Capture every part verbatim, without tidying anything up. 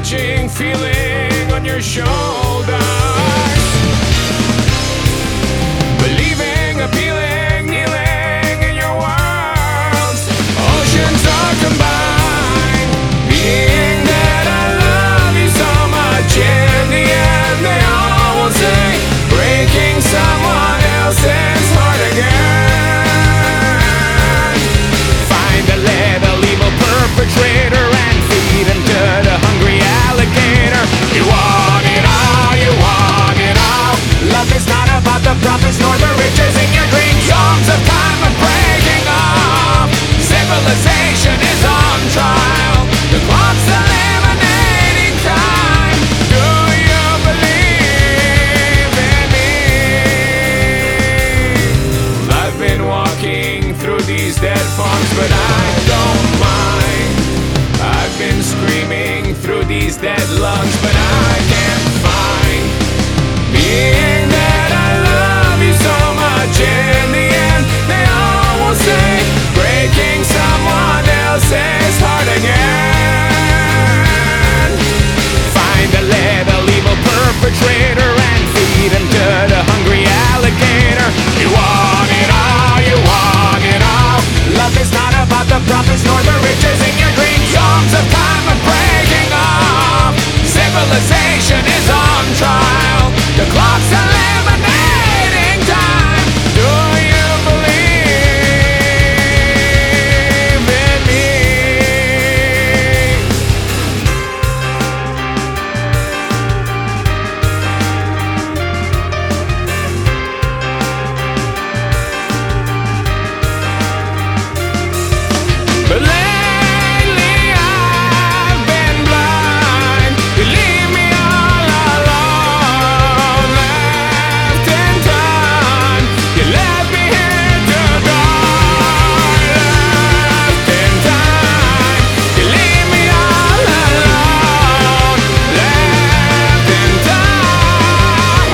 reaching feeling on your shoulders. Believing, appealing, kneeling in your worlds. Oceans are combined. Being that I love you so much. In the end, they all will say, breaking someone else's heart again. Find a little evil perpetrator and feed him to the hungry alligator. You want it all, you want it all. Love is not about the profits nor the riches in your dreams. Songs of time are breaking off. Civilization is on trial. The clock's eliminating time. Do you believe in me? I've been walking through these dead farms, but I don't mind. I've been screaming through these dead lungs, but I can't find being that I love you so much. In the end, they all will say, breaking someone else's heart again. Find a little evil perpetrator and feed him to the hungry alligator. You want it all, you want it all. Love is not about the profits nor the riches in your dreams. Songs of time are breaking off. Civilization is on trial. The clock's eliminating time. Do you believe in me? But lately I've been blind. You leave me all alone, left in time. You left me here to die, left in time. You leave me all alone, left in time.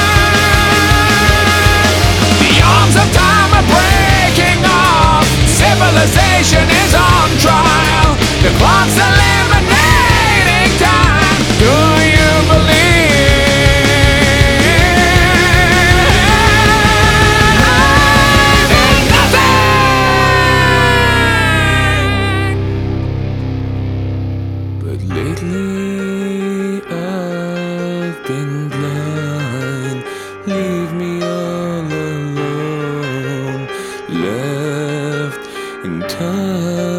The arms of time are breaking off. Civilization is on trial. The clock's eliminating time. Do you believe in nothing? But lately I've been blind. Leave me all alone, left in time.